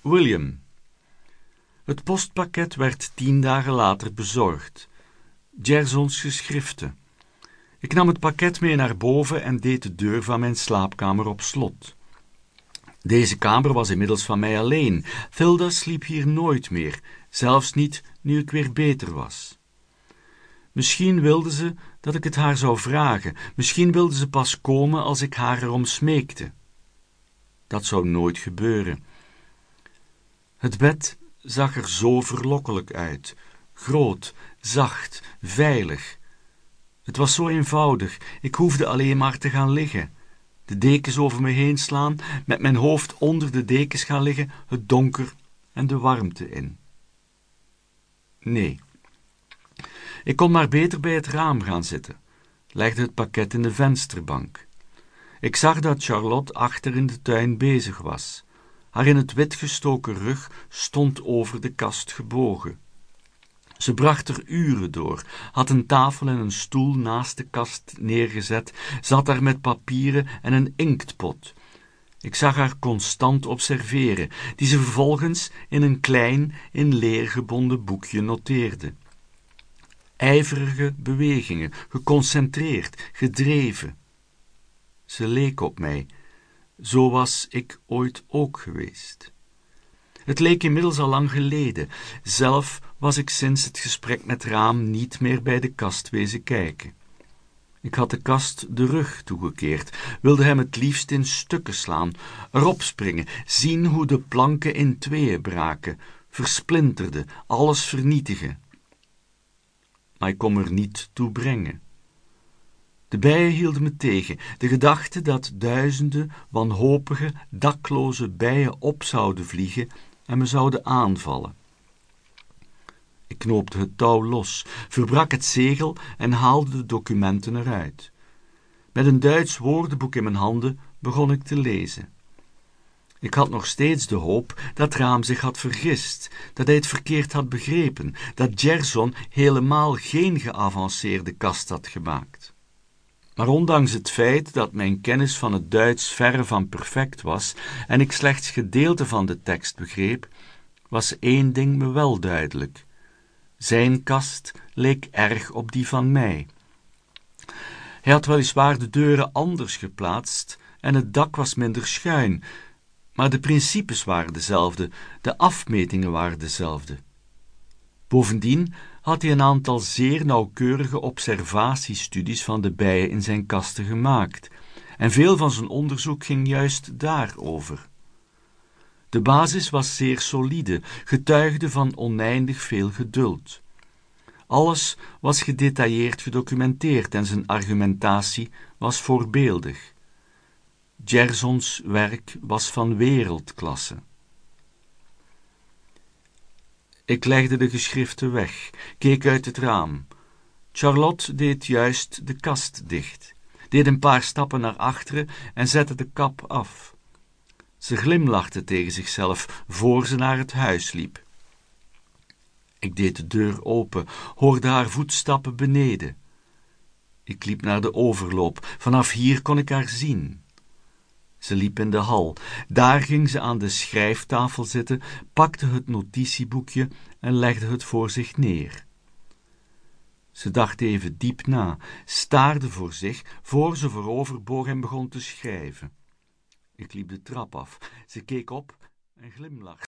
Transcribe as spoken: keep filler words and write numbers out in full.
William. Het postpakket werd tien dagen later bezorgd. Gersons geschriften. Ik nam het pakket mee naar boven en deed de deur van mijn slaapkamer op slot. Deze kamer was inmiddels van mij alleen. Thilda sliep hier nooit meer, zelfs niet nu ik weer beter was. Misschien wilde ze dat ik het haar zou vragen, misschien wilde ze pas komen als ik haar erom smeekte. Dat zou nooit gebeuren. Het bed zag er zo verlokkelijk uit, groot, zacht, veilig. Het was zo eenvoudig, ik hoefde alleen maar te gaan liggen. De dekens over me heen slaan, met mijn hoofd onder de dekens gaan liggen, het donker en de warmte in. Nee. Ik kon maar beter bij het raam gaan zitten, legde het pakket in de vensterbank. Ik zag dat Charlotte achter in de tuin bezig was. Haar in het wit gestoken rug stond over de kast gebogen. Ze bracht er uren door, had een tafel en een stoel naast de kast neergezet, zat daar met papieren en een inktpot. Ik zag haar constant observeren, die ze vervolgens in een klein, in leer gebonden boekje noteerde. Ijverige bewegingen, geconcentreerd, gedreven. Ze leek op mij. Zo was ik ooit ook geweest. Het leek inmiddels al lang geleden. Zelf was ik sinds het gesprek met Raam niet meer bij de kast wezen kijken. Ik had de kast de rug toegekeerd, wilde hem het liefst in stukken slaan, erop springen, zien hoe de planken in tweeën braken, versplinterden, alles vernietigen. Maar ik kon er niet toe brengen. De bijen hielden me tegen, de gedachte dat duizenden wanhopige, dakloze bijen op zouden vliegen en me zouden aanvallen. Ik knoopte het touw los, verbrak het zegel en haalde de documenten eruit. Met een Duits woordenboek in mijn handen begon ik te lezen. Ik had nog steeds de hoop dat Raam zich had vergist, dat hij het verkeerd had begrepen, dat Gerson helemaal geen geavanceerde kast had gemaakt. Maar ondanks het feit dat mijn kennis van het Duits verre van perfect was en ik slechts gedeelte van de tekst begreep, was één ding me wel duidelijk. Zijn kast leek erg op die van mij. Hij had weliswaar de deuren anders geplaatst en het dak was minder schuin, maar de principes waren dezelfde, de afmetingen waren dezelfde. Bovendien had hij een aantal zeer nauwkeurige observatiestudies van de bijen in zijn kasten gemaakt, en veel van zijn onderzoek ging juist daarover. De basis was zeer solide, getuigde van oneindig veel geduld. Alles was gedetailleerd gedocumenteerd en zijn argumentatie was voorbeeldig. Gersons werk was van wereldklasse. Ik legde de geschriften weg, keek uit het raam. Charlotte deed juist de kast dicht, deed een paar stappen naar achteren en zette de kap af. Ze glimlachte tegen zichzelf voor ze naar het huis liep. Ik deed de deur open, hoorde haar voetstappen beneden. Ik liep naar de overloop, vanaf hier kon ik haar zien. Ze liep in de hal, daar ging ze aan de schrijftafel zitten, pakte het notitieboekje en legde het voor zich neer. Ze dacht even diep na, staarde voor zich, voor ze vooroverboog en begon te schrijven. Ik liep de trap af, ze keek op en glimlachte.